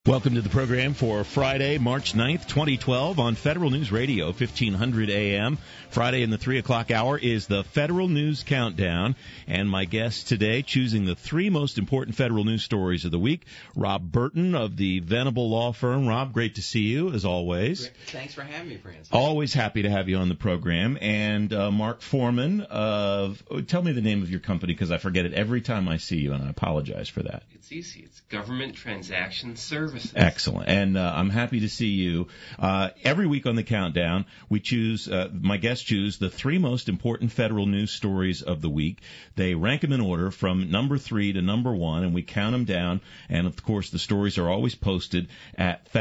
Welcome to the program for Friday, March 9th, 2012 on Federal News Radio, 1500 AM. Friday in the 3 o'clock hour is the Federal News Countdown, and my guest today, choosing the three most important federal news stories of the week, Rob Burton of the Venable Law Firm. Rob, great to see you, as always. Great. Thanks for having me, Francis. Always happy to have you on the program. And Mark Foreman of, tell me the name of your company, because I forget it every time I see you, and I apologize for that. It's easy. It's Government Transaction Services. Excellent. And I'm happy to see you. Every week on the Countdown, we choose, my guests choose the three most important federal news stories of the week. They rank them in order from number 3 to number 1, and we count them down. And, of course, the stories are always posted at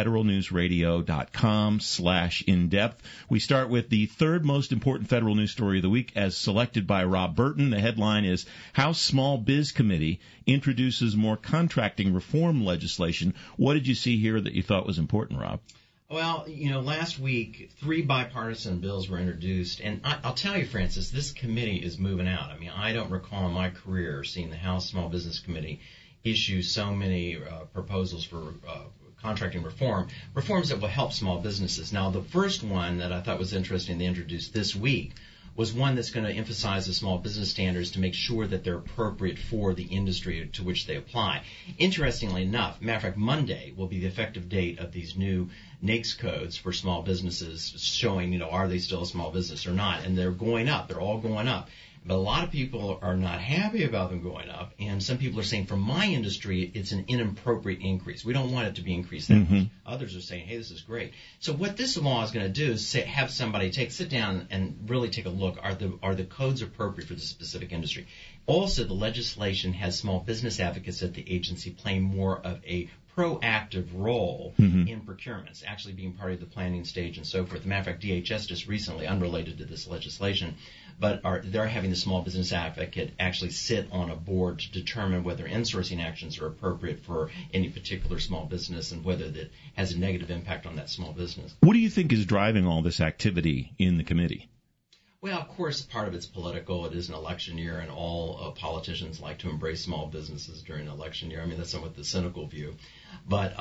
federalnewsradio.com/in-depth. We start with the third most important federal news story of the week as selected by Rob Burton. The headline is House Small Biz Committee introduces more contracting reform legislation. What did you see here that you thought was important, Rob? Well, last week, 3 bipartisan bills were introduced, and I'll tell you, Francis, this committee is moving out. I mean, I don't recall in my career seeing the House Small Business Committee issue so many proposals for contracting reforms that will help small businesses. Now, the first one that I thought was interesting they introduced this week was one that's going to emphasize the small business standards to make sure that they're appropriate for the industry to which they apply. Interestingly enough, matter of fact, Monday will be the effective date of these new NAICS codes for small businesses showing, are they still a small business or not? And they're going up. They're all going up. But a lot of people are not happy about them going up, and some people are saying, from my industry, it's an inappropriate increase. We don't want it to be increased that much. Others are saying, hey, this is great. So what this law is going to do is have somebody sit down and really take a look. Are the codes appropriate for the specific industry? Also, the legislation has small business advocates at the agency playing more of a proactive role in procurements, actually being part of the planning stage and so forth. As a matter of fact, DHS just recently, unrelated to this legislation, but they're having the small business advocate actually sit on a board to determine whether insourcing actions are appropriate for any particular small business and whether that has a negative impact on that small business. What do you think is driving all this activity in the committee? Well, of course, part of it's political. It is an election year, and all politicians like to embrace small businesses during an election year. I mean, that's somewhat the cynical view. But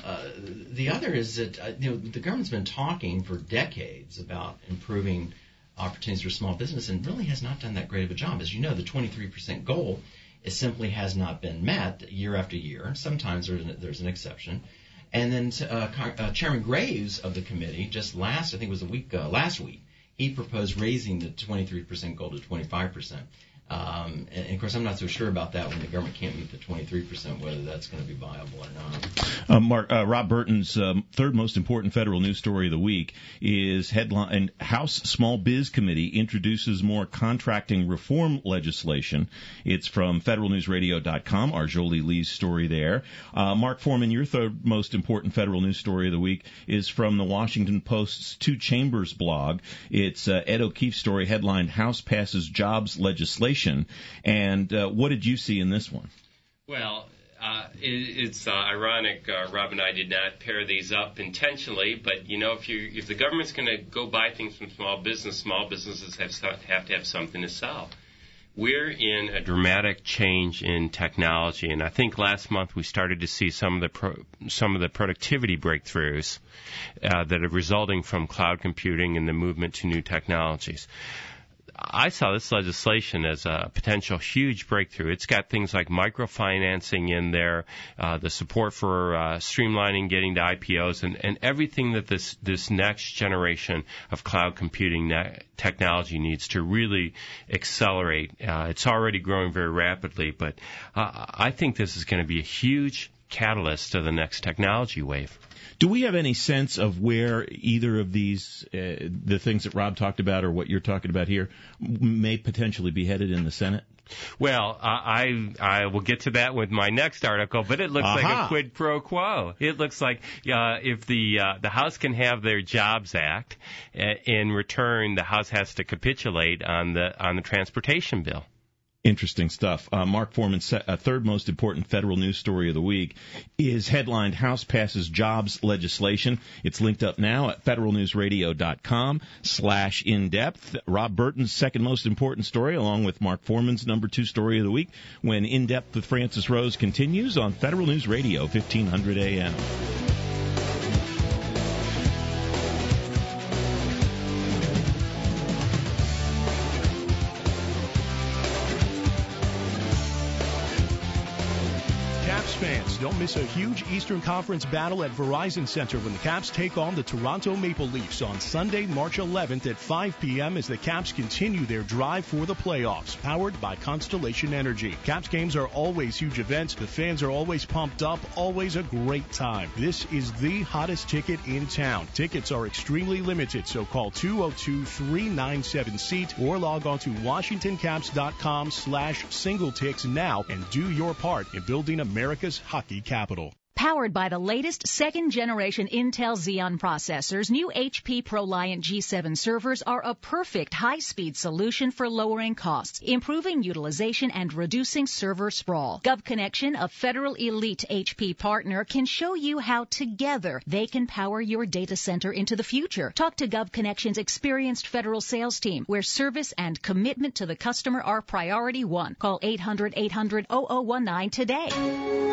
the other is that the government's been talking for decades about improving opportunities for small business and really has not done that great of a job. As you know, the 23% goal simply has not been met year after year. Sometimes there's an exception. And then Chairman Graves of the committee just last week, he proposed raising the 23% goal to 25%. And, of course, I'm not so sure about that when the government can't meet the 23%, whether that's going to be viable or not. Rob Burton's third most important federal news story of the week is headline House Small Biz Committee introduces more contracting reform legislation. It's from federalnewsradio.com, our Jolie Lee's story there. Mark Foreman, your third most important federal news story of the week is from the Washington Post's Two Chambers blog. It's Ed O'Keefe's story headlined House Passes Jobs Legislation. And what did you see in this one? Well, it's ironic. Rob and I did not pair these up intentionally, but if the government's going to go buy things from small businesses have to have something to sell. We're in a dramatic change in technology, and I think last month we started to see some of the productivity breakthroughs that are resulting from cloud computing and the movement to new technologies. I saw this legislation as a potential huge breakthrough. It's got things like microfinancing in there, the support for streamlining getting to IPOs, and everything that this next generation of cloud computing technology needs to really accelerate. It's already growing very rapidly, but I think this is going to be a huge catalyst to the next technology wave. Do we have any sense of where either of these, the things that Rob talked about or what you're talking about here, may potentially be headed in the Senate? Well, I will get to that with my next article, but it looks like a quid pro quo. It looks like if the House can have their Jobs Act, in return the House has to capitulate on the transportation bill. Interesting stuff. Mark Foreman's third most important federal news story of the week is headlined House Passes Jobs Legislation. It's linked up now at federalnewsradio.com/in-depth. Rob Burton's second most important story, along with Mark Foreman's number 2 story of the week, when In Depth with Francis Rose continues on Federal News Radio, 1500 AM. don't miss a huge Eastern Conference battle at Verizon Center when the Caps take on the Toronto Maple Leafs on Sunday, March 11th at 5 p.m. as the Caps continue their drive for the playoffs, powered by Constellation Energy. Caps games are always huge events. The fans are always pumped up, always a great time. This is the hottest ticket in town. Tickets are extremely limited, so call 202-397-SEAT or log on to WashingtonCaps.com/singletix now and do your part in building America's hockey capital. Powered by the latest second-generation Intel Xeon processors, new HP ProLiant G7 servers are a perfect high-speed solution for lowering costs, improving utilization, and reducing server sprawl. GovConnection, a federal elite HP partner, can show you how together they can power your data center into the future. Talk to GovConnection's experienced federal sales team, where service and commitment to the customer are priority one. Call 800-800-0019 today.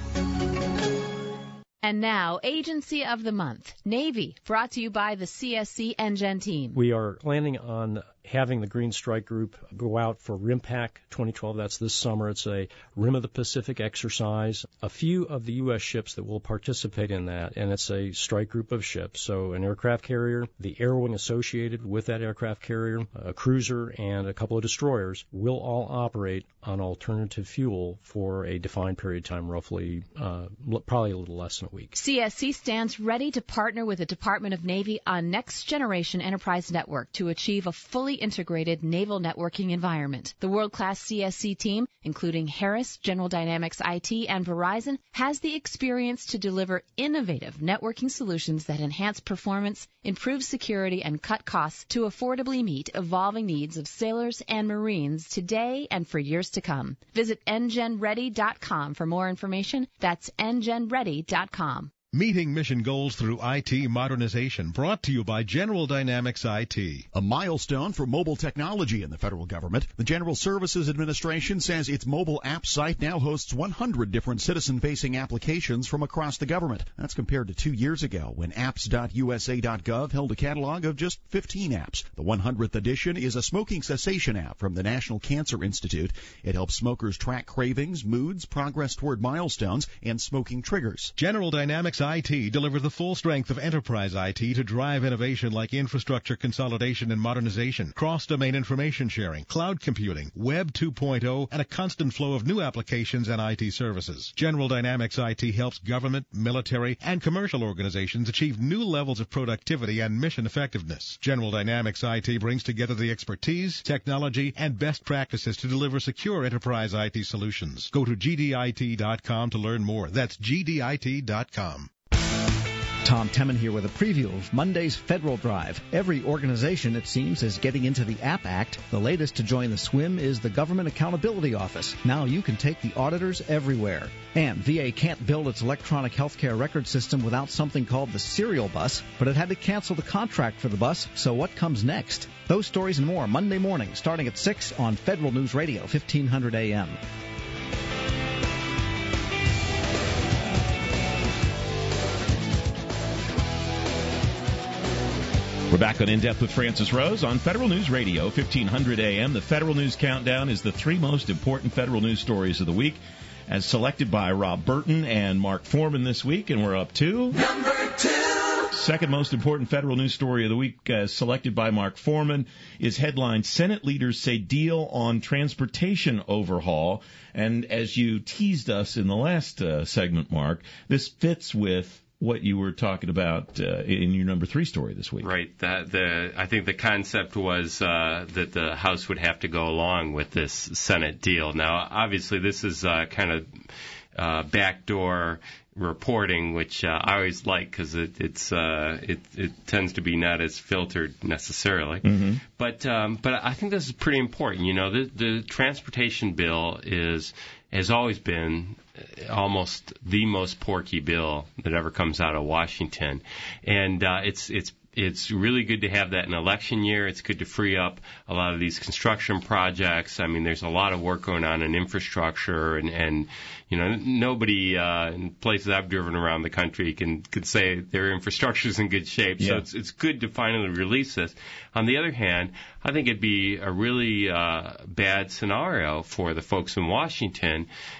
And now, Agency of the Month, Navy, brought to you by the CSC NGen team. We are planning on having the Green Strike Group go out for RIMPAC 2012. That's this summer. It's a Rim of the Pacific exercise. A few of the U.S. ships that will participate in that, and it's a strike group of ships. So an aircraft carrier, the air wing associated with that aircraft carrier, a cruiser, and a couple of destroyers will all operate on alternative fuel for a defined period of time, roughly probably a little less than a week. CSC stands ready to partner with the Department of Navy on Next Generation Enterprise Network to achieve a fully integrated naval networking environment. The world-class CSC team, including Harris, General Dynamics IT, and Verizon, has the experience to deliver innovative networking solutions that enhance performance, improve security, and cut costs to affordably meet evolving needs of sailors and Marines today and for years to come. Visit NGenReady.com for more information. That's NGenReady.com. Meeting mission goals through IT modernization, brought to you by General Dynamics IT. A milestone for mobile technology in the federal government. The General Services Administration says its mobile app site now hosts 100 different citizen-facing applications from across the government. That's compared to 2 years ago when apps.usa.gov held a catalog of just 15 apps. The 100th edition is a smoking cessation app from the National Cancer Institute. It helps smokers track cravings, moods, progress toward milestones, and smoking triggers. General Dynamics IT delivers the full strength of enterprise IT to drive innovation like infrastructure consolidation and modernization, cross-domain information sharing, cloud computing, Web 2.0, and a constant flow of new applications and IT services. General Dynamics IT helps government, military, and commercial organizations achieve new levels of productivity and mission effectiveness. General Dynamics IT brings together the expertise, technology, and best practices to deliver secure enterprise IT solutions. Go to gdit.com to learn more. That's gdit.com. Tom Temin here with a preview of Monday's Federal Drive. Every organization, it seems, is getting into the App Act. The latest to join the swim is the Government Accountability Office. Now you can take the auditors everywhere. And VA can't build its electronic healthcare record system without something called the Serial Bus, but it had to cancel the contract for the bus, so what comes next? Those stories and more Monday morning, starting at 6 on Federal News Radio, 1500 AM. We're back on In Depth with Francis Rose on Federal News Radio, 1500 AM. The Federal News Countdown is the 3 most important federal news stories of the week, as selected by Rob Burton and Mark Foreman this week, and we're up to number 2. Second most important federal news story of the week, selected by Mark Foreman, is headline, Senate Leaders Say Deal on Transportation Overhaul. And as you teased us in the last segment, Mark, this fits with what you were talking about in your number 3 story this week. Right. I think the concept was that the House would have to go along with this Senate deal. Now, obviously, this is kind of backdoor reporting, which I always like because it tends to be not as filtered necessarily. Mm-hmm. But I think this is pretty important. You know, the transportation bill has always been almost the most porky bill that ever comes out of Washington, and it's really good to have that in election year. It's good to free up a lot of these construction projects. I mean, there's a lot of work going on in infrastructure, and you know, nobody in places I've driven around the country could say their infrastructure is in good shape. Yeah. So it's good to finally release this. On the other hand, I think it'd be a really bad scenario for the folks in Washington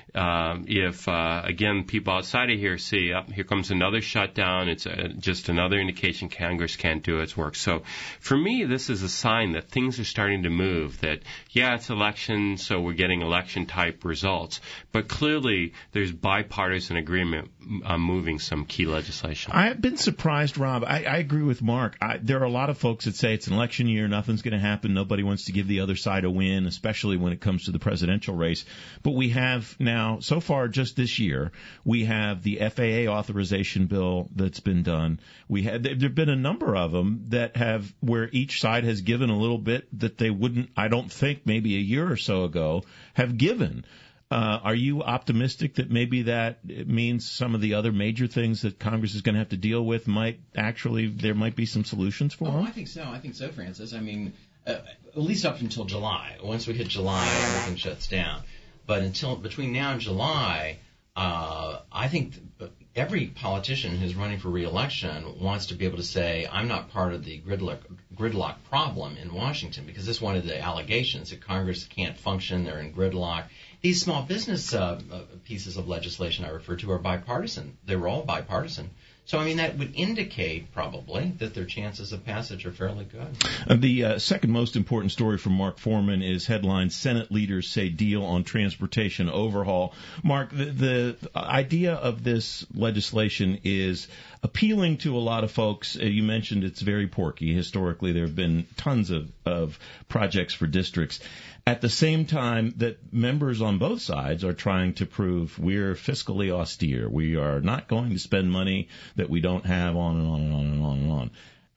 if again, people outside of here see, here comes another shutdown, it's just another indication Congress can't do its work. So for me, this is a sign that things are starting to move, that, yeah, it's election, so we're getting election-type results. But clearly, there's bipartisan agreement on moving some key legislation. I've been surprised, Rob. I agree with Mark. There are a lot of folks that say it's an election year, nothing's going to happen, nobody wants to give the other side a win, especially when it comes to the presidential race. But we have now, so far just this year, we have the FAA authorization bill that's been done. There have been a number of them that have, where each side has given a little bit that they wouldn't, I don't think, maybe a year or so ago, have given. Are you optimistic that maybe that means some of the other major things that Congress is going to have to deal with there might be some solutions for them? I think so, Francis. I mean, at least up until July. Once we hit July, everything shuts down. But between now and July, I think every politician who's running for re-election wants to be able to say, I'm not part of the gridlock problem in Washington, because this is one of the allegations that Congress can't function, they're in gridlock. These small business pieces of legislation I referred to are bipartisan. They were all bipartisan. So, I mean, that would indicate probably that their chances of passage are fairly good. The second most important story from Mark Foreman is headline, Senate leaders say deal on transportation overhaul. Mark, the idea of this legislation is appealing to a lot of folks. You mentioned it's very porky. Historically, there have been tons of projects for districts. At the same time that members on both sides are trying to prove we're fiscally austere. We are not going to spend money that we don't have, on and on and on and on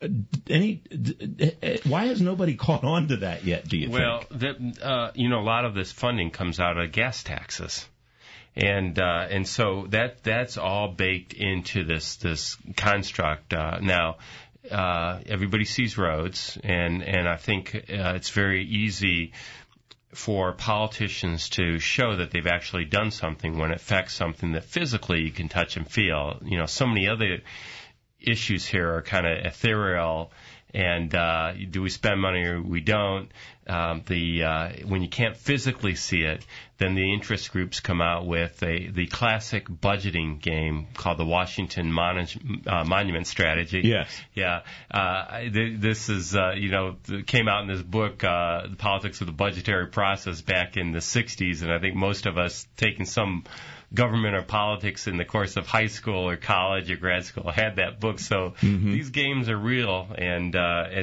and on. Why has nobody caught on to that yet, do you think? Well, a lot of this funding comes out of gas taxes. And so that's all baked into this construct. Now, everybody sees roads, and I think it's very easy for politicians to show that they've actually done something when it affects something that physically you can touch and feel. So many other issues here are kind of ethereal, and do we spend money or we don't? When you can't physically see it, then the interest groups come out with the classic budgeting game called the Washington Monument Strategy. Yes. Yeah. This is, came out in this book, The Politics of the Budgetary Process, back in the 60s, and I think most of us taking some government or politics in the course of high school or college or grad school had that book. So these games are real, and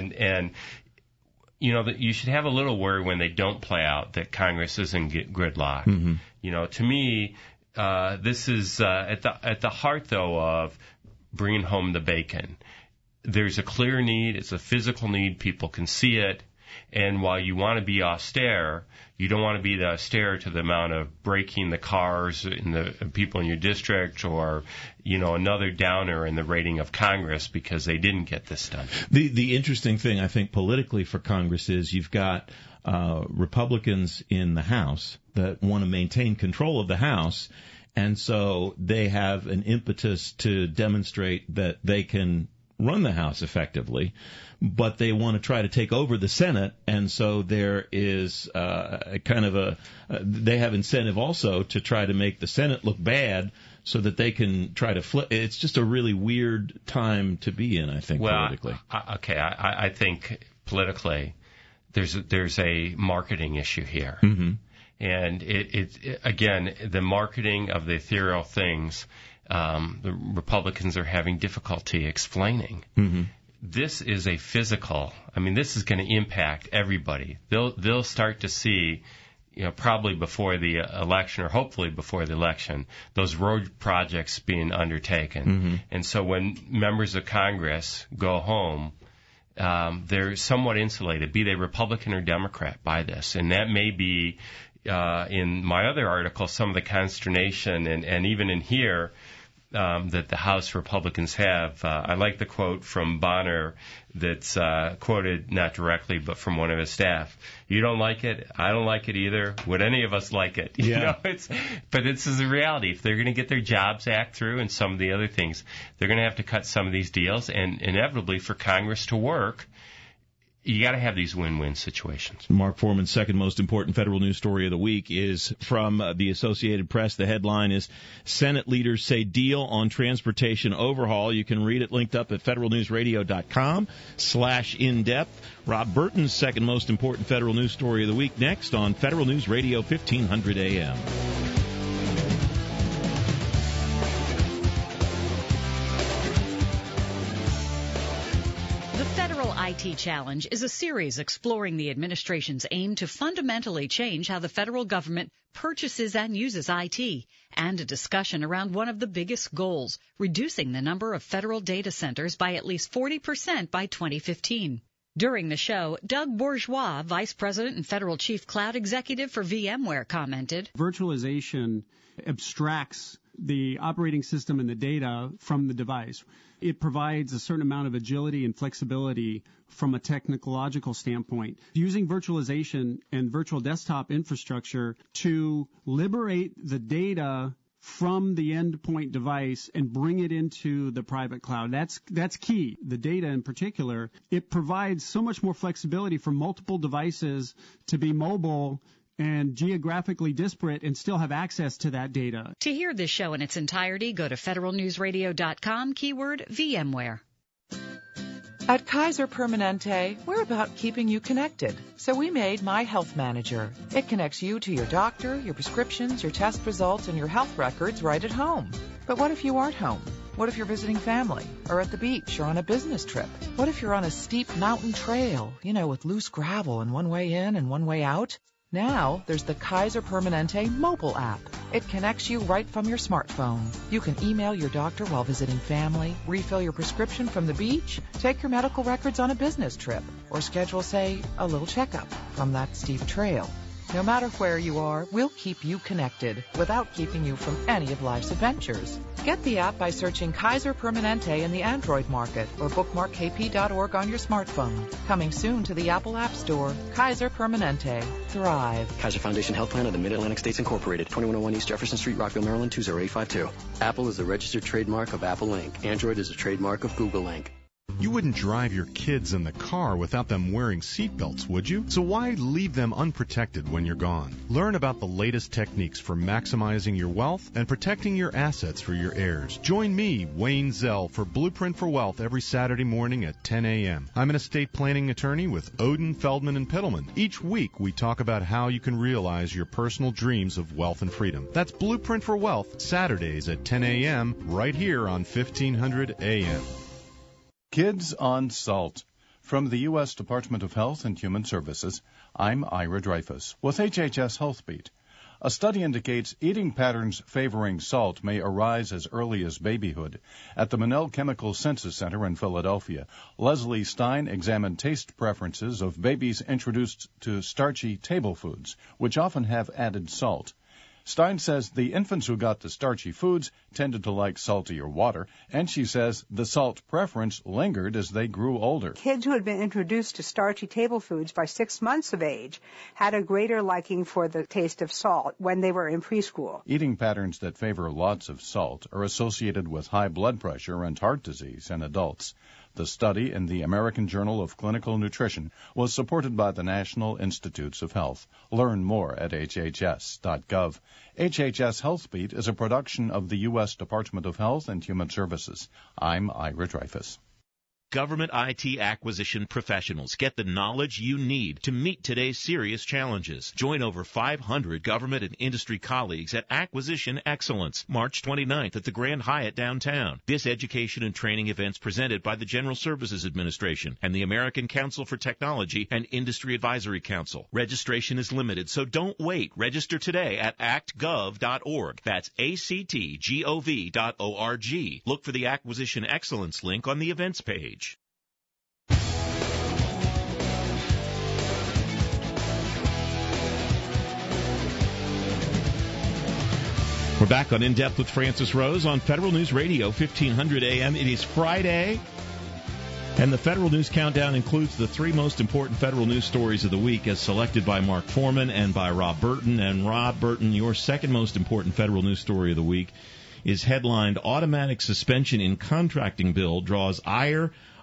that you should have a little worry when they don't play out, that Congress isn't gridlock. To me, this is at the heart, though, of bringing home the bacon. There's a clear need. It's a physical need. People can see it. And while you want to be austere, you don't want to be austere to the amount of breaking the cars in the people in your district, or, another downer in the rating of Congress because they didn't get this done. The interesting thing, I think, politically for Congress is you've got Republicans in the House that want to maintain control of the House, and so they have an impetus to demonstrate that they can run the House effectively, but they want to try to take over the Senate, and so there is they have incentive also to try to make the Senate look bad so that they can try to flip. It's just a really weird time to be in, I think, politically. I think politically there's a marketing issue here. And it again, the marketing of the ethereal things, the Republicans are having difficulty explaining. This is a physical. This is going to impact everybody. They'll start to see, probably before the election, or hopefully before the election, those road projects being undertaken. And so when members of Congress go home, they're somewhat insulated, be they Republican or Democrat, by this. And that may be, in my other article, some of the consternation, and even in here, that the House Republicans have. I like the quote from Bonner that's quoted not directly but from one of his staff. You don't like it, I don't like it either. Would any of us like it? But this is a reality. If they're going to get their Jobs Act through and some of the other things, they're going to have to cut some of these deals, and inevitably for Congress to work, You got to have these win-win situations. Mark Foreman's second most important federal news story of the week is from the Associated Press. The headline is Senate Leaders Say Deal on Transportation Overhaul. You can read it linked up at federalnewsradio.com/in-depth. Rob Burton's second most important federal news story of the week next on Federal News Radio 1500 AM. IT Challenge is a series exploring the administration's aim to fundamentally change how the federal government purchases and uses IT, and a discussion around one of the biggest goals, reducing the number of federal data centers by at least 40% by 2015. During the show, Doug Bourgeois, Vice President and Federal Chief Cloud Executive for VMware, commented, Virtualization abstracts the operating system and the data from the device. It provides a certain amount of agility and flexibility from a technological standpoint. Using virtualization and virtual desktop infrastructure to liberate the data from the endpoint device and bring it into the private cloud. That's key. The data in particular, it provides so much more flexibility for multiple devices to be mobile and geographically disparate and still have access to that data. To hear this show in its entirety, go to federalnewsradio.com, keyword VMware. At Kaiser Permanente, we're about keeping you connected. So we made My Health Manager. It connects you to your doctor, your prescriptions, your test results, and your health records right at home. But what if you aren't home? What if you're visiting family, or at the beach, or on a business trip? What if you're on a steep mountain trail, with loose gravel and one way in and one way out? Now, there's the Kaiser Permanente mobile app. It connects you right from your smartphone. You can email your doctor while visiting family, refill your prescription from the beach, take your medical records on a business trip, or schedule, say, a little checkup from that steep trail. No matter where you are, we'll keep you connected without keeping you from any of life's adventures. Get the app by searching Kaiser Permanente in the Android market or bookmark kp.org on your smartphone. Coming soon to the Apple App Store, Kaiser Permanente. Thrive. Kaiser Foundation Health Plan of the Mid-Atlantic States Incorporated, 2101 East Jefferson Street, Rockville, Maryland, 20852. Apple is the registered trademark of Apple Inc. Android is a trademark of Google Inc. You wouldn't drive your kids in the car without them wearing seatbelts, would you? So why leave them unprotected when you're gone? Learn about the latest techniques for maximizing your wealth and protecting your assets for your heirs. Join me, Wayne Zell, for Blueprint for Wealth every Saturday morning at 10 a.m. I'm an estate planning attorney with Odin, Feldman, and Pittleman. Each week, we talk about how you can realize your personal dreams of wealth and freedom. That's Blueprint for Wealth, Saturdays at 10 a.m. right here on 1500 a.m. Kids on Salt. From the U.S. Department of Health and Human Services, I'm Ira Dreyfus with HHS Healthbeat. A study indicates eating patterns favoring salt may arise as early as babyhood. At the Monell Chemical Sensus Center in Philadelphia, Leslie Stein examined taste preferences of babies introduced to starchy table foods, which often have added salt. Stein says the infants who got the starchy foods tended to like saltier water, and she says the salt preference lingered as they grew older. Kids who had been introduced to starchy table foods by 6 months of age had a greater liking for the taste of salt when they were in preschool. Eating patterns that favor lots of salt are associated with high blood pressure and heart disease in adults. The study in the American Journal of Clinical Nutrition was supported by the National Institutes of Health. Learn more at hhs.gov. HHS Healthbeat is a production of the U.S. Department of Health and Human Services. I'm Ira Dreyfus. Government IT acquisition professionals get the knowledge you need to meet today's serious challenges. Join over 500 government and industry colleagues at Acquisition Excellence, March 29th at the Grand Hyatt downtown. This education and training event's presented by the General Services Administration and the American Council for Technology and Industry Advisory Council. Registration is limited, so don't wait. Register today at actgov.org. That's actgov.org. Look for the Acquisition Excellence link on the events page. We're back on In Depth with Francis Rose on Federal News Radio, 1500 AM. It is Friday, and the Federal News Countdown includes the three most important federal news stories of the week as selected by Mark Foreman and by Rob Burton. And Rob Burton, your second most important federal news story of the week is headlined, Automatic Suspension in Contracting Bill Draws Ire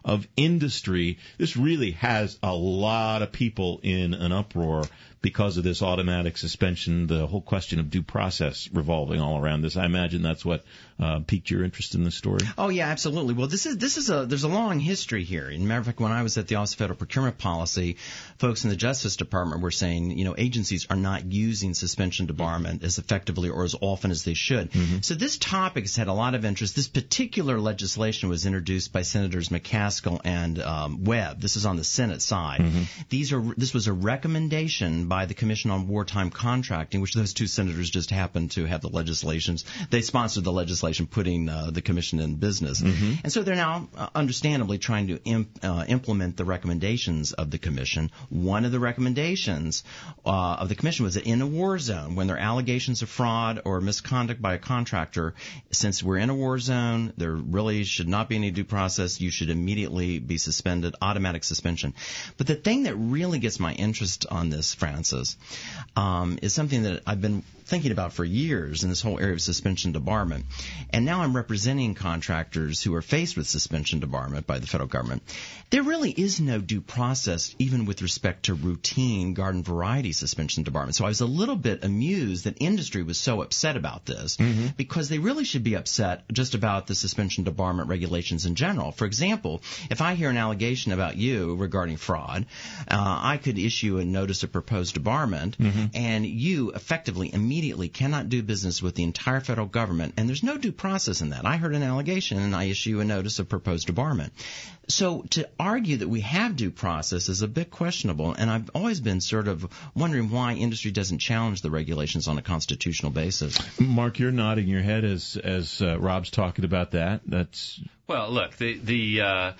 of industry. This really has a lot of people in an uproar because of this automatic suspension, the whole question of due process revolving all around this. I imagine that's what piqued your interest in this story. Oh yeah, absolutely. Well, there's a long history here. As a matter of fact, when I was at the Office of Federal Procurement Policy, folks in the Justice Department were saying, agencies are not using suspension debarment as effectively or as often as they should. Mm-hmm. So this topic has had a lot of interest. This particular legislation was introduced by Senators McCaskill and Webb. This is on the Senate side. Mm-hmm. This was a recommendation by the Commission on Wartime Contracting, which those two senators just happened to have the legislations. They sponsored the legislation putting the commission in business. Mm-hmm. And so they're now understandably trying to implement the recommendations of the commission. One of the recommendations of the commission was that in a war zone, when there are allegations of fraud or misconduct by a contractor, since we're in a war zone, there really should not be any due process. You should immediately be suspended, automatic suspension. But the thing that really gets my interest on this, Francis, is something that I've been thinking about for years in this whole area of suspension debarment. And now I'm representing contractors who are faced with suspension debarment by the federal government. There really is no due process even with respect to routine garden variety suspension debarment. So I was a little bit amused that industry was so upset about this because they really should be upset just about the suspension debarment regulations in general. For example, if I hear an allegation about you regarding fraud, I could issue a notice of proposed debarment, and you effectively immediately cannot do business with the entire federal government, and there's no due process in that. I heard an allegation, and I issue a notice of proposed debarment. So to argue that we have due process is a bit questionable, and I've always been sort of wondering why industry doesn't challenge the regulations on a constitutional basis. Mark, you're nodding your head as Rob's talking about that. That's well, look, the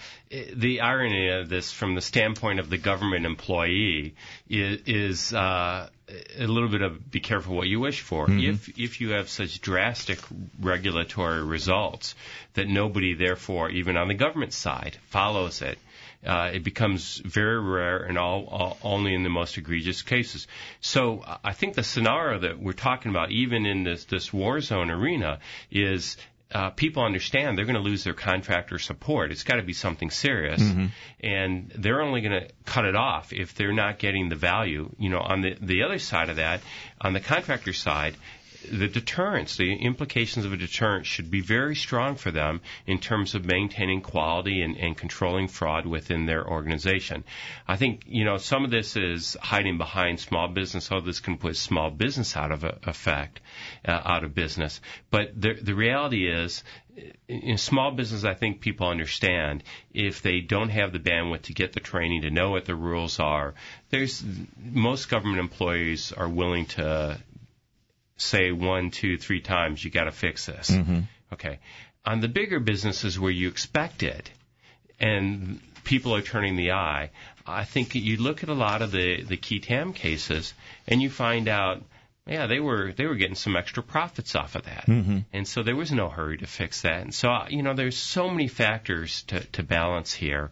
irony of this from the standpoint of the government employee is a little bit of be careful what you wish for. If you have such drastic regulatory results that nobody, therefore, even on the government side, follows it, it becomes very rare and only in the most egregious cases. So I think the scenario that we're talking about, even in this war zone arena, is people understand they're going to lose their contractor support. It's got to be something serious, and they're only going to cut it off if they're not getting the value. On the other side of that, on the contractor side, the deterrence, the implications of a deterrent should be very strong for them in terms of maintaining quality and controlling fraud within their organization. I think, some of this is hiding behind small business. Oh, this can put small business out of effect, out of business. But the reality is, in small business, I think people understand if they don't have the bandwidth to get the training to know what the rules are, most government employees are willing to say 1, 2, 3 times, you got to fix this. Okay. On the bigger businesses where you expect it and people are turning the eye, I think you look at a lot of the key TAM cases and you find out, yeah, they were getting some extra profits off of that. And so there was no hurry to fix that. And so, there's so many factors to balance here.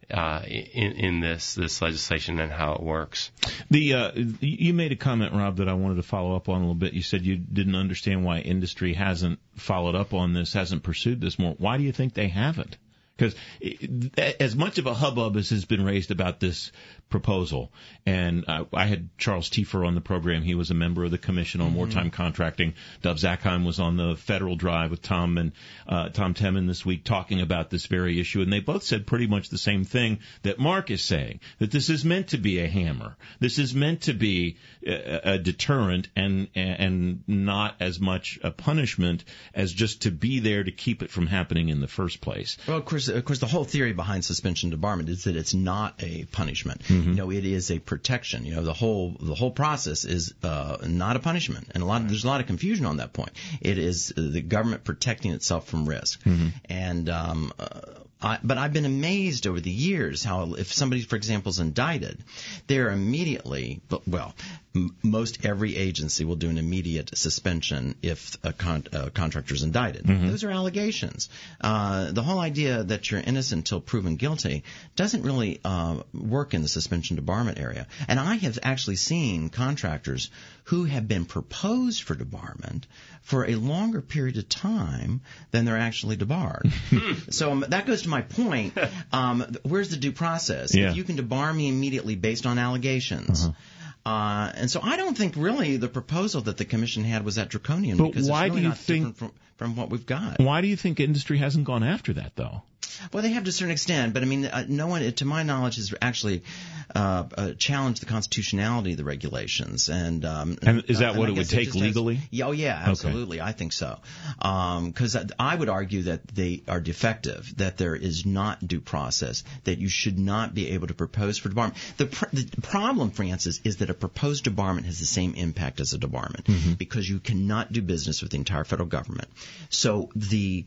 In this legislation and how it works. You made a comment, Rob, that I wanted to follow up on a little bit. You said you didn't understand why industry hasn't followed up on this, hasn't pursued this more. Why do you think they haven't? Because as much of a hubbub as has been raised about this proposal, and I had Charles Tiefer on the program. He was a member of the Commission on Wartime Contracting. Dov Zakheim was on the Federal Drive with Tom Temin this week talking about this very issue, and they both said pretty much the same thing that Mark is saying, that this is meant to be a hammer. This is meant to be a deterrent and not as much a punishment as just to be there to keep it from happening in the first place. Well, of course, the whole theory behind suspension debarment is that it's not a punishment. It is a protection. The whole process is not a punishment, and there's a lot of confusion on that point. It is the government protecting itself from risk, and but I've been amazed over the years how if somebody, for example, is indicted, they're immediately most every agency will do an immediate suspension if a contractor is indicted. Those are allegations. The whole idea that you're innocent until proven guilty doesn't really work in the suspension debarment area. And I have actually seen contractors who have been proposed for debarment for a longer period of time than they're actually debarred. So that goes to my point. Where's the due process? Yeah. If you can debar me immediately based on allegations. And so I don't think really the proposal that the commission had was that draconian. But because why it's really do you not think different from what we've got? Why do you think industry hasn't gone after that, though? Well, they have to a certain extent, but I mean, no one, to my knowledge, has actually challenged the constitutionality of the regulations. And is that what it would take legally? Oh, yeah, absolutely. Okay. I think so. Because I would argue that they are defective, that there is not due process, that you should not be able to propose for debarment. The problem, Francis, is that a proposed debarment has the same impact as a debarment because you cannot do business with the entire federal government. So the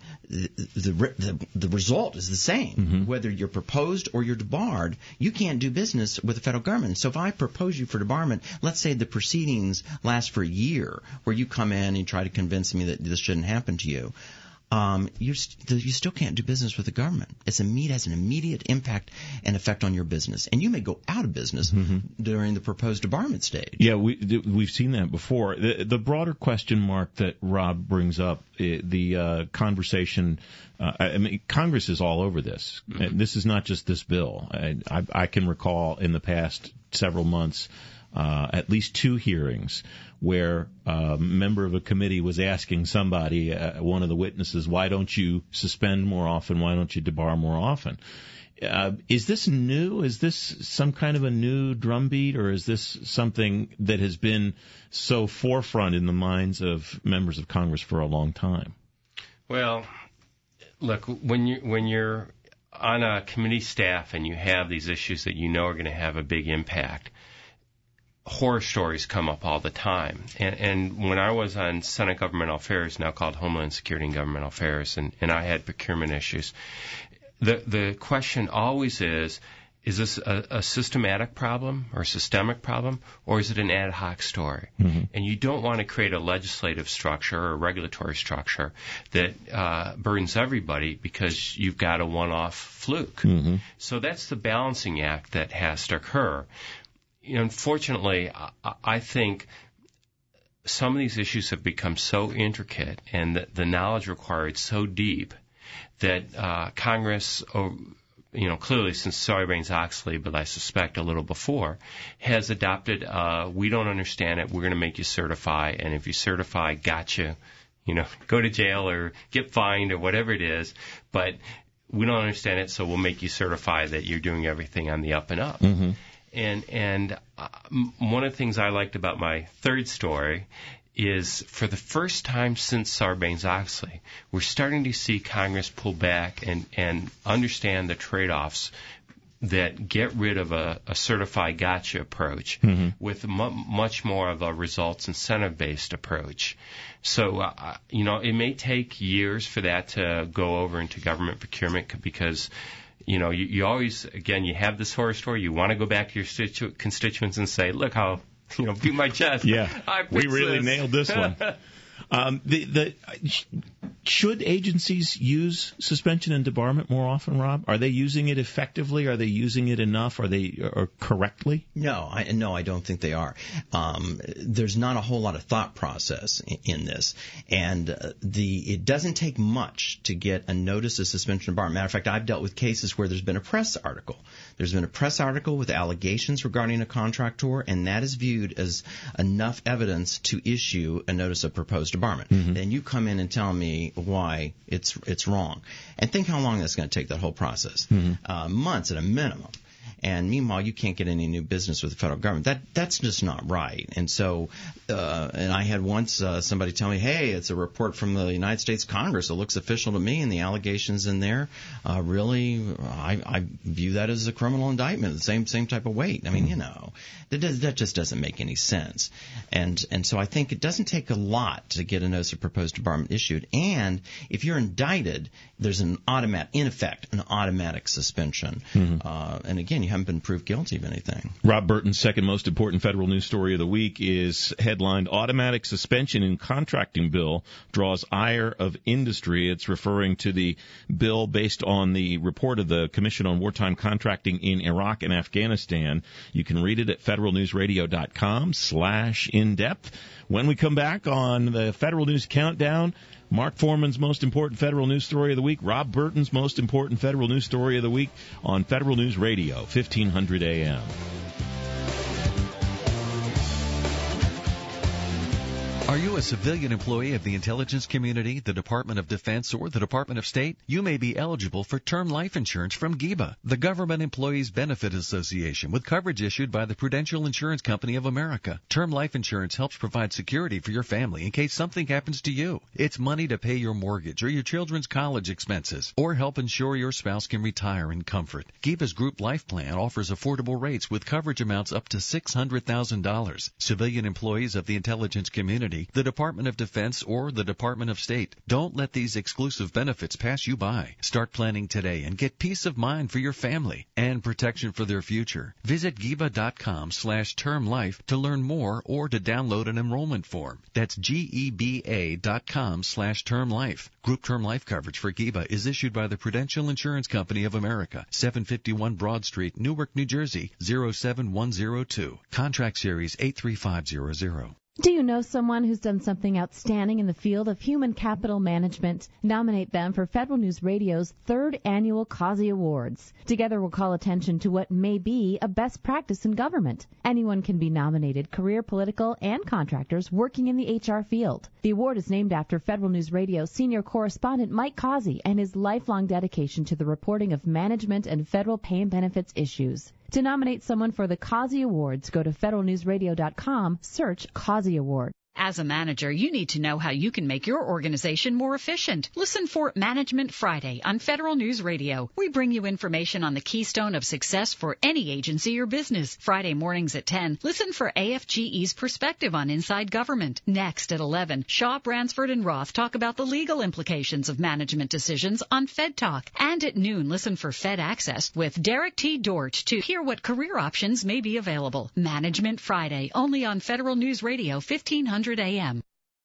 result is the same. Whether you're proposed or you're debarred, you can't do business with the federal government. So if I propose you for debarment, let's say the proceedings last for a year, where you come in and try to convince me that this shouldn't happen to you, you still can't do business with the government. Has an immediate impact and effect on your business, and you may go out of business during the proposed debarment stage. Yeah, we've seen that before. The broader question, Mark, that Rob brings up, the conversation. I mean, Congress is all over this. This is not just this bill. I can recall in the past several months at least 2 hearings where a member of a committee was asking somebody, one of the witnesses, why don't you suspend more often? Why don't you debar more often? Is this new? Is this some kind of a new drumbeat, or is this something that has been so forefront in the minds of members of Congress for a long time? Well, look, when you're on a committee staff and you have these issues that you know are going to have a big impact, horror stories come up all the time. And when I was on Senate Governmental Affairs, now called Homeland Security and Governmental Affairs, and I had procurement issues, the question always is this a systematic problem or a systemic problem, or is it an ad hoc story? And you don't want to create a legislative structure or a regulatory structure that burdens everybody because you've got a one-off fluke. So that's the balancing act that has to occur. Unfortunately, I think some of these issues have become so intricate and the knowledge required so deep that Congress, clearly since Sarbanes-Oxley, but I suspect a little before, has adopted, we don't understand it, we're going to make you certify, and if you certify, gotcha, go to jail or get fined or whatever it is, but we don't understand it, so we'll make you certify that you're doing everything on the up and up. And one of the things I liked about my third story is for the first time since Sarbanes-Oxley, we're starting to see Congress pull back and understand the trade-offs that get rid of a certified gotcha approach with much more of a results incentive-based approach. So, it may take years for that to go over into government procurement because you always, again, you have this horror story. You want to go back to your constituents and say, look how, beat my chest. Yeah, we really this. nailed this one. Should agencies use suspension and debarment more often, Rob? Are they using it effectively? Are they using it enough? Are they correctly? No, I don't think they are. There's not a whole lot of thought process in this, and it doesn't take much to get a notice of suspension and debarment. Matter of fact, I've dealt with cases where there's been a press article. There's been a press article with allegations regarding a contractor, and that is viewed as enough evidence to issue a notice of proposed debarment. Then you come in and tell me why it's wrong. And think how long that's going to take, that whole process. Months at a minimum. And meanwhile, you can't get any new business with the federal government. That's just not right. And so, and I had once somebody tell me, hey, it's a report from the United States Congress. It looks official to me, and the allegations in there, really, I view that as a criminal indictment, the same type of weight. I mean, that just doesn't make any sense. And so I think it doesn't take a lot to get a notice of proposed debarment issued. And if you're indicted, there's in effect, an automatic suspension. And again, you haven't been proved guilty of anything. Rob Burton's second most important federal news story of the week is headlined "Automatic Suspension in Contracting Bill Draws Ire of Industry." It's referring to the bill based on the report of the Commission on Wartime Contracting in Iraq and Afghanistan. You can read it at federalnewsradio.com/in-depth. When we come back on the Federal News Countdown, Mark Foreman's most important federal news story of the week, Rob Burton's most important federal news story of the week on Federal News Radio, 1500 AM. Are you a civilian employee of the intelligence community, the Department of Defense, or the Department of State? You may be eligible for term life insurance from GEBA, the Government Employees Benefit Association, with coverage issued by the Prudential Insurance Company of America. Term life insurance helps provide security for your family in case something happens to you. It's money to pay your mortgage or your children's college expenses, or help ensure your spouse can retire in comfort. GEBA's Group Life Plan offers affordable rates with coverage amounts up to $600,000. Civilian employees of the intelligence community, the Department of Defense, or the Department of State. Don't let these exclusive benefits pass you by. Start planning today and get peace of mind for your family and protection for their future. Visit GEBA.com/termlife to learn more or to download an enrollment form. That's GEBA.com/termlife. Group term life coverage for GEBA is issued by the Prudential Insurance Company of America, 751 Broad Street, Newark, New Jersey, 07102. Contract Series 83500. Do you know someone who's done something outstanding in the field of human capital management? Nominate them for Federal News Radio's 3rd Annual Causey Awards. Together we'll call attention to what may be a best practice in government. Anyone can be nominated, career, political, and contractors working in the HR field. The award is named after Federal News Radio senior correspondent Mike Causey and his lifelong dedication to the reporting of management and federal pay and benefits issues. To nominate someone for the Causey Awards, go to federalnewsradio.com, search Causey Award. As a manager, you need to know how you can make your organization more efficient. Listen for Management Friday on Federal News Radio. We bring you information on the keystone of success for any agency or business. Friday mornings at 10, listen for AFGE's perspective on inside government. Next at 11, Shaw, Bransford, and Roth talk about the legal implications of management decisions on Fed Talk. And at noon, listen for Fed Access with Derek T. Dort to hear what career options may be available. Management Friday, only on Federal News Radio, 1500 AM.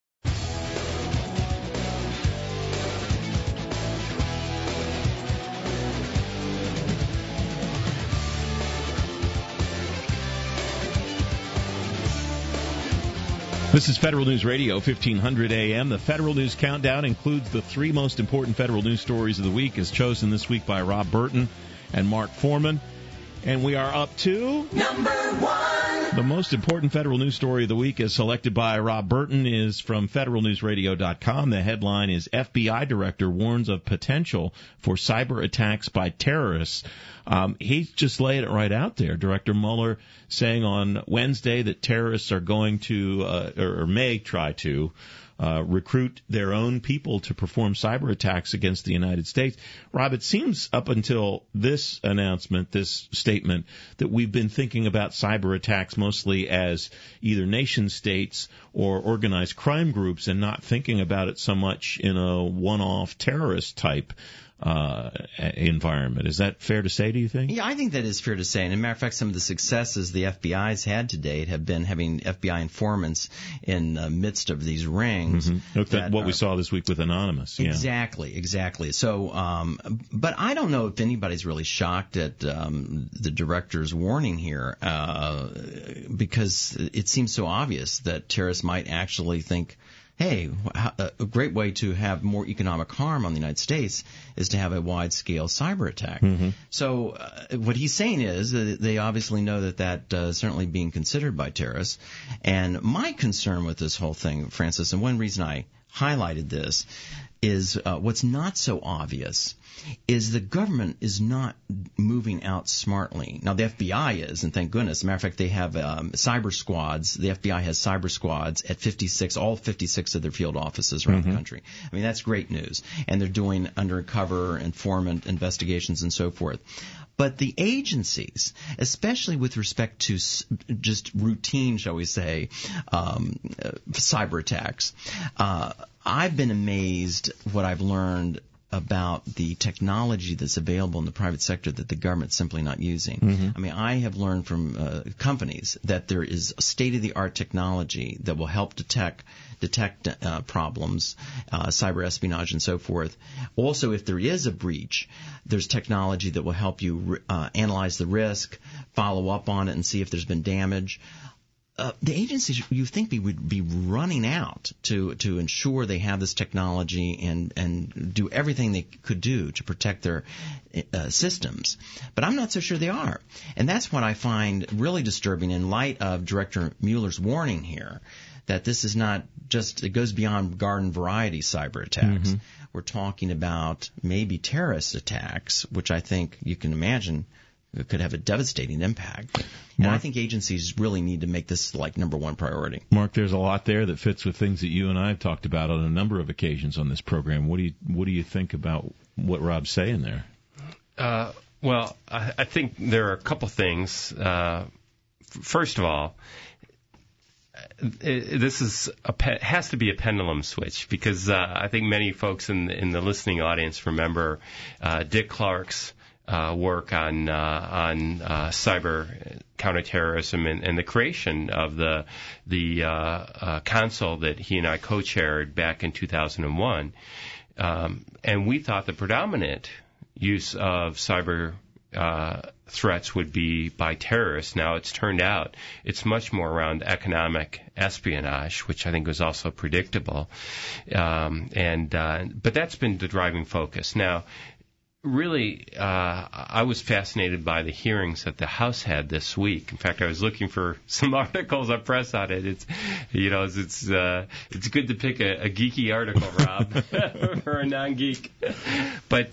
This is Federal News Radio, 1500 AM. The Federal News Countdown includes the 3 most important federal news stories of the week, as chosen this week by Rob Burton and Mark Foreman. And we are up to number 1. The most important federal news story of the week, as selected by Rob Burton, is from federalnewsradio.com. The headline is FBI Director Warns of Potential for Cyber Attacks by Terrorists. He just laid it right out there. Director Mueller saying on Wednesday that terrorists are going to, or may try to, recruit their own people to perform cyber attacks against the United States. Rob, it seems up until this announcement, this statement, that we've been thinking about cyber attacks mostly as either nation states or organized crime groups and not thinking about it so much in a one-off terrorist type environment. Is that fair to say, do you think? Yeah, I think that is fair to say. And as a matter of fact, some of the successes the FBI's had to date have been having FBI informants in the midst of these rings. Mm-hmm. What we saw this week with Anonymous. Yeah. Exactly. So, but I don't know if anybody's really shocked at the director's warning here, because it seems so obvious that terrorists might actually think, hey, a great way to have more economic harm on the United States is to have a wide-scale cyber attack. Mm-hmm. So what he's saying is that they obviously know that is certainly being considered by terrorists. And my concern with this whole thing, Francis, and one reason I highlighted this is what's not so obvious is the government is not moving out smartly. Now, the FBI is, and thank goodness. As a matter of fact, they have cyber squads. The FBI has cyber squads at all 56 of their field offices around the country. I mean, that's great news. And they're doing undercover informant investigations and so forth. But the agencies, especially with respect to just routine, shall we say, cyber attacks, I've been amazed what I've learned about the technology that's available in the private sector that the government's simply not using. Mm-hmm. I mean, I have learned from companies that there is state-of-the-art technology that will help detect problems, cyber espionage and so forth. Also, if there is a breach, there's technology that will help you analyze the risk, follow up on it, and see if there's been damage. The agencies, you think, would be running out to ensure they have this technology and do everything they could do to protect their systems. But I'm not so sure they are. And that's what I find really disturbing in light of Director Mueller's warning here, that this is not just, it goes beyond garden variety cyber attacks. Mm-hmm. We're talking about maybe terrorist attacks, which I think you can imagine could have a devastating impact. And I think agencies really need to make this like number one priority. Mark, there's a lot there that fits with things that you and I have talked about on a number of occasions on this program. What do you think about what Rob's saying there? Well, I think there are a couple things. First of all, this has to be a pendulum switch, because I think many folks in the listening audience remember Dick Clark's work on cyber counterterrorism and the creation of the council that he and I co-chaired back in 2001. And we thought the predominant use of cyber threats would be by terrorists. Now, it's turned out it's much more around economic espionage, which I think was also predictable. But that's been the driving focus. Now, really, I was fascinated by the hearings that the House had this week. In fact, I was looking for some articles on press on it. It's good to pick a geeky article, Rob, for a non-geek. But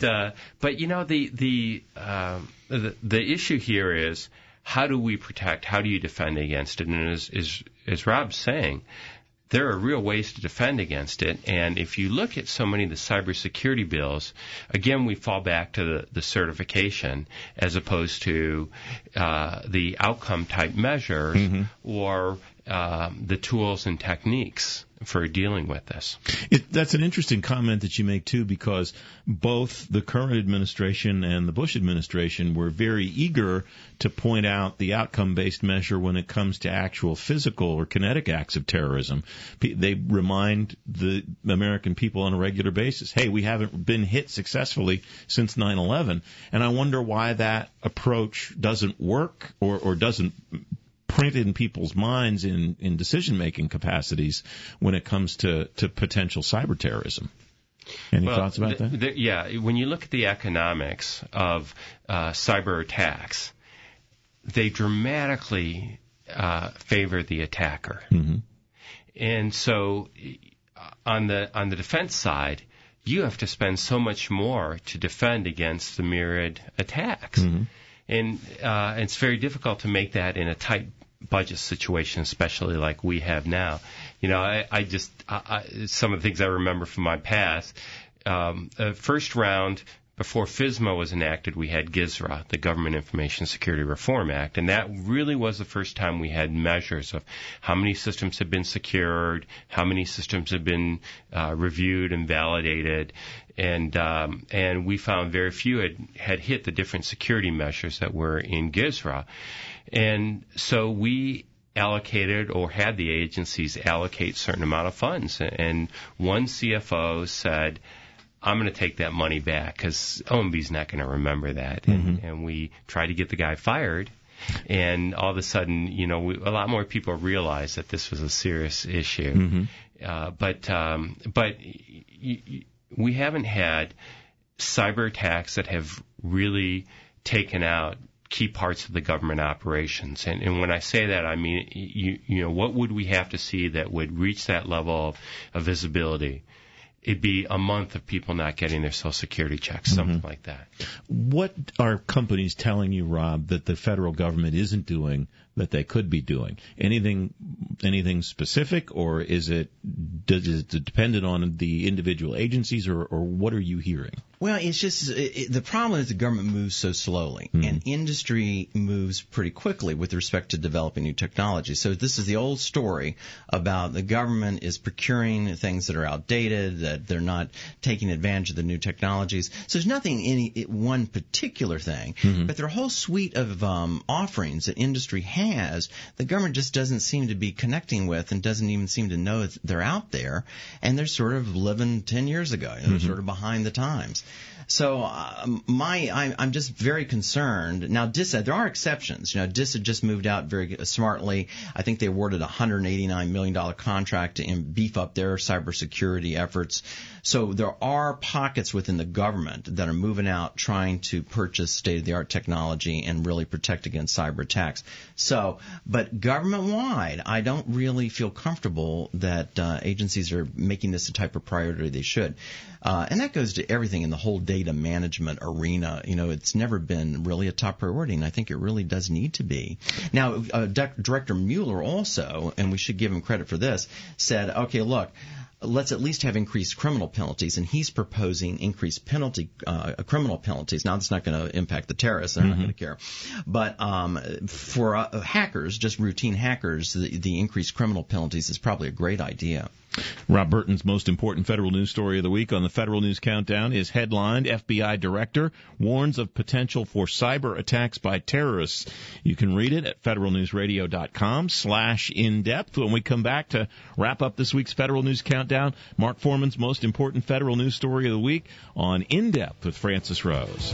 the issue here is, how do we protect? How do you defend against it? And as Rob's saying, there are real ways to defend against it. And if you look at so many of the cybersecurity bills, again, we fall back to the certification as opposed to the outcome-type measures mm-hmm. or the tools and techniques for dealing with this. That's an interesting comment that you make, too, because both the current administration and the Bush administration were very eager to point out the outcome-based measure when it comes to actual physical or kinetic acts of terrorism. They remind the American people on a regular basis, hey, we haven't been hit successfully since 9/11, and I wonder why that approach doesn't work or doesn't print in people's minds in decision-making capacities when it comes to potential cyber terrorism. Any thoughts about that? Yeah, when you look at the economics of cyber attacks, they dramatically favor the attacker. Mm-hmm. And so on the defense side, you have to spend so much more to defend against the myriad attacks. Mm-hmm. And it's very difficult to make that in a tight budget situation, especially like we have now. You know, I some of the things I remember from my past, first round, before FISMA was enacted, we had GISRA, the Government Information Security Reform Act, and that really was the first time we had measures of how many systems had been secured, how many systems had been reviewed and validated, and we found very few had hit the different security measures that were in GISRA. And so we allocated, or had the agencies allocate, a certain amount of funds. And one CFO said, I'm going to take that money back because OMB's not going to remember that. Mm-hmm. And we tried to get the guy fired. And all of a sudden, you know, a lot more people realized that this was a serious issue. Mm-hmm. But we haven't had cyber attacks that have really taken out key parts of the government operations. And when I say that, I mean, you know, what would we have to see that would reach that level of visibility? It'd be a month of people not getting their Social Security checks, something like that. What are companies telling you, Rob, that the federal government isn't doing that they could be doing? Anything specific, or is it dependent on the individual agencies, or what are you hearing? Well, it's just the problem is the government moves so slowly, and industry moves pretty quickly with respect to developing new technology. So this is the old story about the government is procuring things that are outdated, that that they're not taking advantage of the new technologies. So there's nothing in one particular thing, but there are a whole suite of offerings that industry has. The government just doesn't seem to be connecting with and doesn't even seem to know that they're out there, and they're sort of living 10 years ago. They're sort of behind the times. So I'm just very concerned. Now, DISA, there are exceptions. DISA just moved out very smartly. I think they awarded a $189 million contract to beef up their cybersecurity efforts. So there are pockets within the government that are moving out trying to purchase state-of-the-art technology and really protect against cyber attacks. So, but government-wide, I don't really feel comfortable that agencies are making this the type of priority they should. And that goes to everything in the whole data management arena. It's never been really a top priority, and I think it really does need to be. Now, Director Mueller also, and we should give him credit for this, said, okay, look, let's at least have increased criminal penalties, and he's proposing increased criminal penalties. Now, that's not going to impact the terrorists. They're not going to care. But for hackers, just routine hackers, the increased criminal penalties is probably a great idea. Rob Burton's most important federal news story of the week on the Federal News Countdown is headlined, FBI Director Warns of Potential for Cyber Attacks by Terrorists. You can read it at federalnewsradio.com/in-depth. When we come back to wrap up this week's Federal News Countdown, Mark Foreman's most important federal news story of the week on In-Depth with Francis Rose.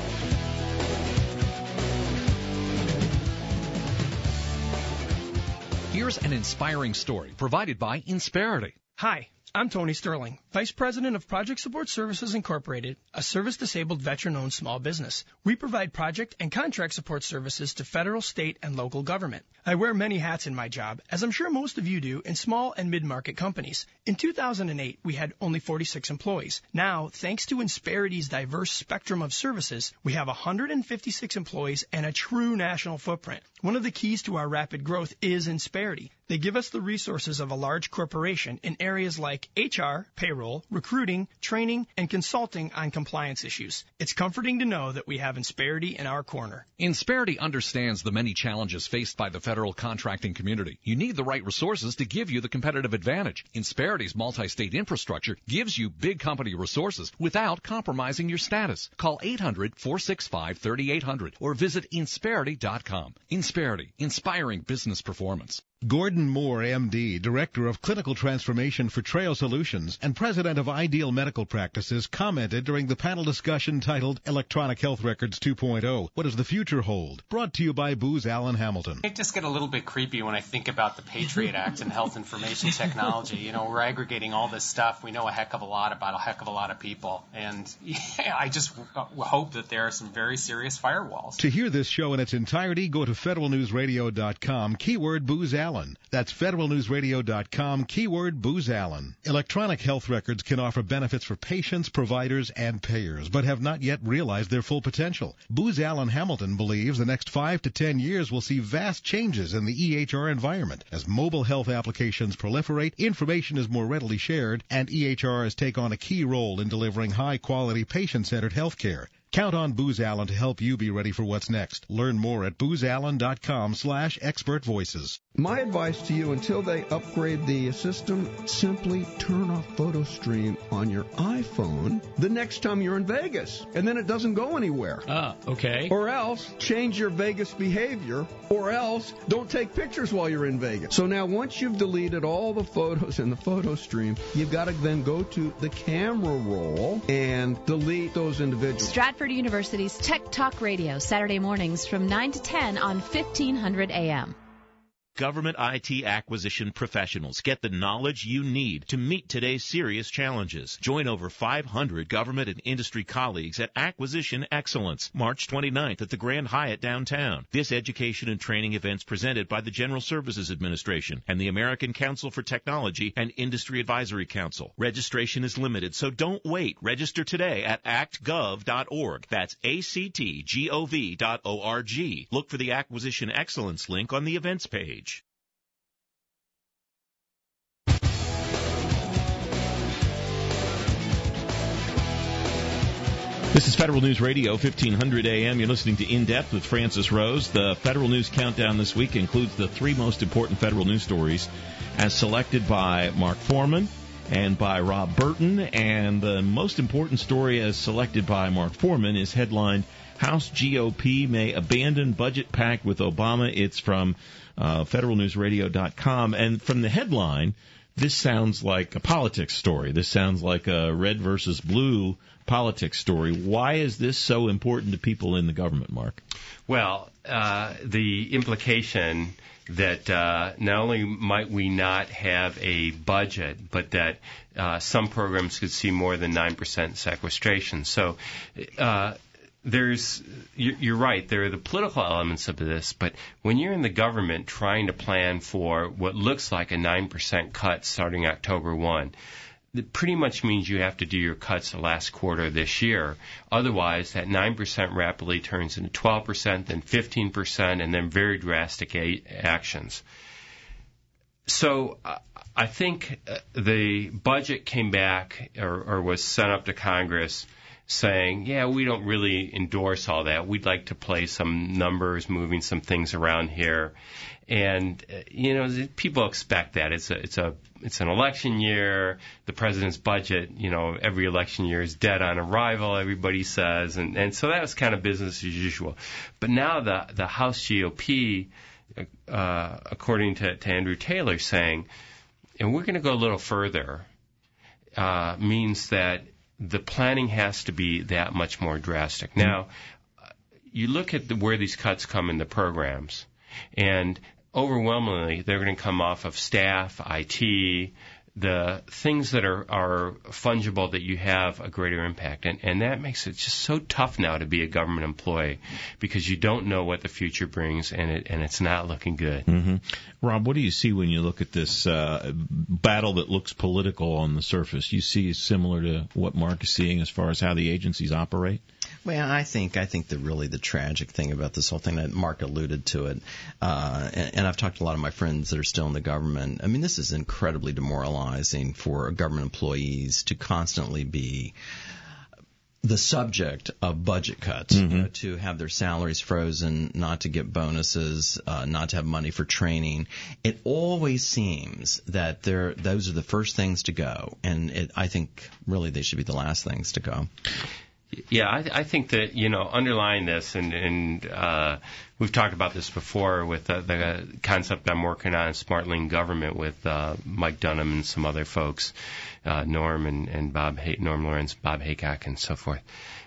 Here's an inspiring story provided by Insperity. Hi, I'm Tony Sterling, Vice President of Project Support Services Incorporated, a service-disabled veteran-owned small business. We provide project and contract support services to federal, state, and local government. I wear many hats in my job, as I'm sure most of you do, in small and mid-market companies. In 2008, we had only 46 employees. Now, thanks to Insperity's diverse spectrum of services, we have 156 employees and a true national footprint. One of the keys to our rapid growth is Insperity. They give us the resources of a large corporation in areas like HR, payroll, recruiting, training, and consulting on compliance issues. It's comforting to know that we have Insperity in our corner. Insperity understands the many challenges faced by the federal contracting community. You need the right resources to give you the competitive advantage. Insperity's multi-state infrastructure gives you big company resources without compromising your status. Call 800-465-3800 or visit Insperity.com. Insperity, inspiring business performance. Gordon Moore, MD, Director of Clinical Transformation for Trail Solutions and President of Ideal Medical Practices, commented during the panel discussion titled Electronic Health Records 2.0, What Does the Future Hold? Brought to you by Booz Allen Hamilton. I just get a little bit creepy when I think about the Patriot Act and health information technology. We're aggregating all this stuff. We know a heck of a lot about a heck of a lot of people. And I just hope that there are some very serious firewalls. To hear this show in its entirety, go to federalnewsradio.com, keyword Booz Allen. That's federalnewsradio.com, keyword Booz Allen. Electronic health records can offer benefits for patients, providers, and payers, but have not yet realized their full potential. Booz Allen Hamilton believes the next 5 to 10 years will see vast changes in the EHR environment. As mobile health applications proliferate, information is more readily shared, and EHRs take on a key role in delivering high-quality, patient-centered health care. Count on Booz Allen to help you be ready for what's next. Learn more at boozallen.com/expertvoices. My advice to you, until they upgrade the system, simply turn off PhotoStream on your iPhone the next time you're in Vegas, and then it doesn't go anywhere. Okay. Or else change your Vegas behavior, or else don't take pictures while you're in Vegas. So now once you've deleted all the photos in the PhotoStream, you've got to then go to the camera roll and delete those individuals. Stratford University's Tech Talk Radio, Saturday mornings from 9 to 10 on 1500 AM. Government IT acquisition professionals get the knowledge you need to meet today's serious challenges. Join over 500 government and industry colleagues at Acquisition Excellence, March 29th at the Grand Hyatt downtown. This education and training event's presented by the General Services Administration and the American Council for Technology and Industry Advisory Council. Registration is limited, so don't wait. Register today at actgov.org. That's actgov.org. Look for the Acquisition Excellence link on the events page. This is Federal News Radio, 1500 AM. You're listening to In Depth with Francis Rose. The Federal News Countdown this week includes the 3 most important federal news stories as selected by Mark Foreman and by Rob Burton. And the most important story, as selected by Mark Foreman, is headlined, House GOP may abandon budget pact with Obama. It's from federalnewsradio.com. And from the headline, this sounds like a politics story. This sounds like a red versus blue politics story. Why is this so important to people in the government, Mark? Well, the implication that not only might we not have a budget, but that some programs could see more than 9% sequestration. So you're right, there are the political elements of this, but when you're in the government trying to plan for what looks like a 9% cut starting October 1, it pretty much means you have to do your cuts the last quarter of this year. Otherwise, that 9% rapidly turns into 12%, then 15%, and then very drastic actions. So I think the budget came back or was sent up to Congress saying, yeah, we don't really endorse all that. We'd like to play some numbers, moving some things around here. And, people expect that. It's an election year. The president's budget, every election year is dead on arrival, everybody says. And so that was kind of business as usual. But now the House GOP, according to Andrew Taylor, saying, and we're going to go a little further, means that the planning has to be that much more drastic. Now, you look at where these cuts come in the programs, and overwhelmingly they're going to come off of staff, IT, the things that are fungible that you have a greater impact. And that makes it just so tough now to be a government employee because you don't know what the future brings, and it's not looking good. Mm-hmm. Rob, what do you see when you look at this battle that looks political on the surface? You see similar to what Mark is seeing as far as how the agencies operate? Well, I think the tragic thing about this whole thing, that Mark alluded to it, and I've talked to a lot of my friends that are still in the government. I mean, this is incredibly demoralizing for government employees to constantly be the subject of budget cuts, to have their salaries frozen, not to get bonuses, not to have money for training. It always seems that those are the first things to go, and I think really they should be the last things to go. Yeah, I think that, underlying this, and we've talked about this before with the concept I'm working on, Smart Lean Government, with Mike Dunham and some other folks, Norm and Norm Lawrence, Bob Haycock, and so forth.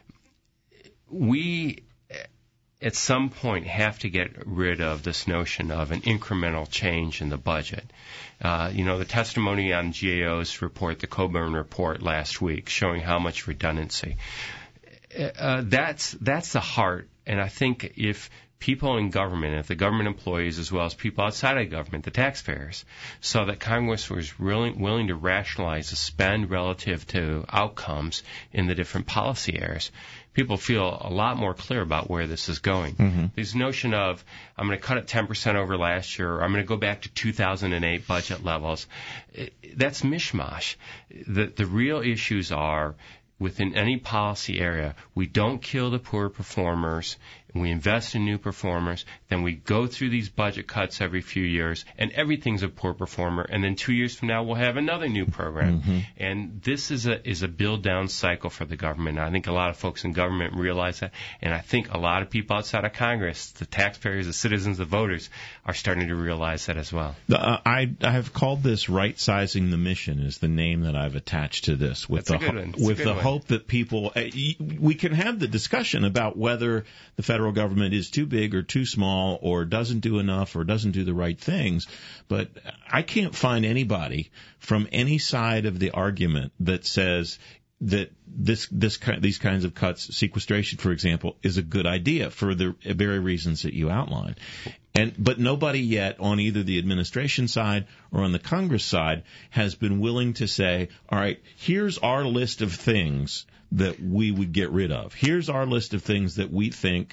We, at some point, have to get rid of this notion of an incremental change in the budget. The testimony on GAO's report, the Coburn report last week, showing how much redundancy. That's the heart, and I think if people in government, if the government employees as well as people outside of government, the taxpayers, saw that Congress was really willing to rationalize the spend relative to outcomes in the different policy areas, people feel a lot more clear about where this is going. Mm-hmm. This notion of, I'm going to cut it 10% over last year, or I'm going to go back to 2008 budget levels, that's mishmash. The real issues are, within any policy area, we don't kill the poor performers, and we invest in new performers, then we go through these budget cuts every few years, and everything's a poor performer, and then 2 years from now we'll have another new program. Mm-hmm. And this is a build-down cycle for the government. And I think a lot of folks in government realize that, and I think a lot of people outside of Congress, the taxpayers, the citizens, the voters, are starting to realize that as well. I have called this right-sizing the mission is the name that I've attached to this, with the hope that people, we can have the discussion about whether the federal government is too big or too small or doesn't do enough or doesn't do the right things, but I can't find anybody from any side of the argument that says that these kinds of cuts, sequestration, for example, is a good idea for the very reasons that you outlined. But nobody yet on either the administration side or on the Congress side has been willing to say, all right, here's our list of things that we would get rid of. Here's our list of things that we think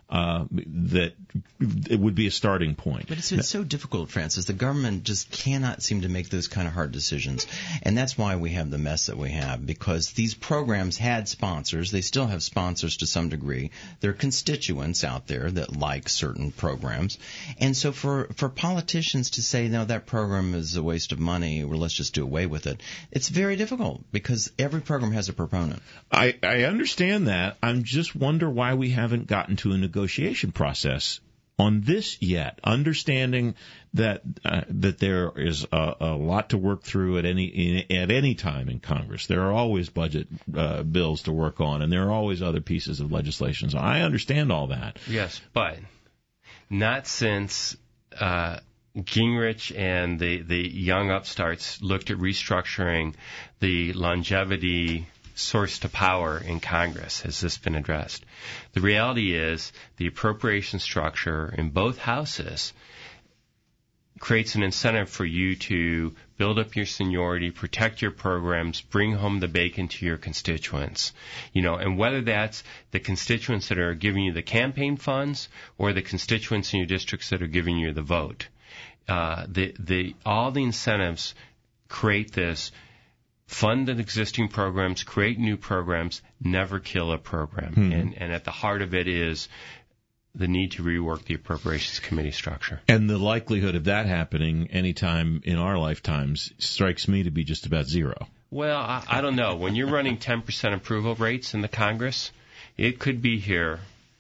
that it would be a starting point. But it's so difficult, Francis. The government just cannot seem to make those kind of hard decisions. And that's why we have the mess that we have, because these programs had sponsors. They still have sponsors to some degree. There are constituents out there that like certain programs. And so for politicians to say, no, that program is a waste of money, or let's just do away with it, it's very difficult because every program has a proponent. I understand that. I just wonder why we haven't gotten to a negotiation process on this yet, understanding that there is a lot to work through at any time in Congress. There are always budget bills to work on, and there are always other pieces of legislation. So I understand all that. Yes, but not since Gingrich and the young upstarts looked at restructuring the longevity source to power in Congress has this been addressed. The reality is the appropriation structure in both houses creates an incentive for you to build up your seniority, protect your programs, bring home the bacon to your constituents. And whether that's the constituents that are giving you the campaign funds or the constituents in your districts that are giving you the vote. All the incentives create this: fund the existing programs, create new programs, never kill a program. Mm-hmm. And at the heart of it is the need to rework the Appropriations Committee structure. And the likelihood of that happening anytime in our lifetimes strikes me to be just about zero. Well, I don't know. When you're running 10% approval rates in the Congress, it could be here.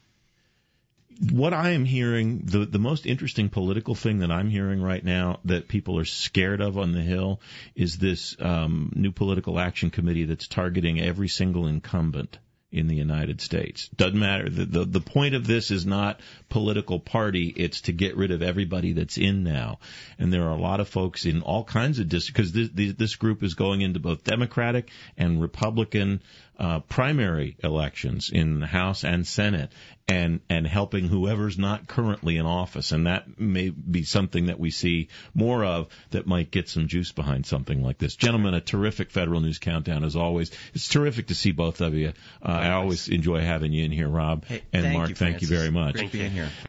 What I am hearing, the most interesting political thing that I'm hearing right now that people are scared of on the Hill is this new political action committee that's targeting every single incumbent in the United States. Doesn't matter. The point of this is not political party. It's to get rid of everybody that's in now. And there are a lot of folks in all kinds of districts, because this group is going into both Democratic and Republican primary elections in the House and Senate, and helping whoever's not currently in office. And that may be something that we see more of that might get some juice behind something like this. Gentlemen, a terrific Federal News Countdown as always. It's terrific to see both of you. I always enjoy having you in here, Rob. Hey, and thank Mark, you, thank you very much. Great being here.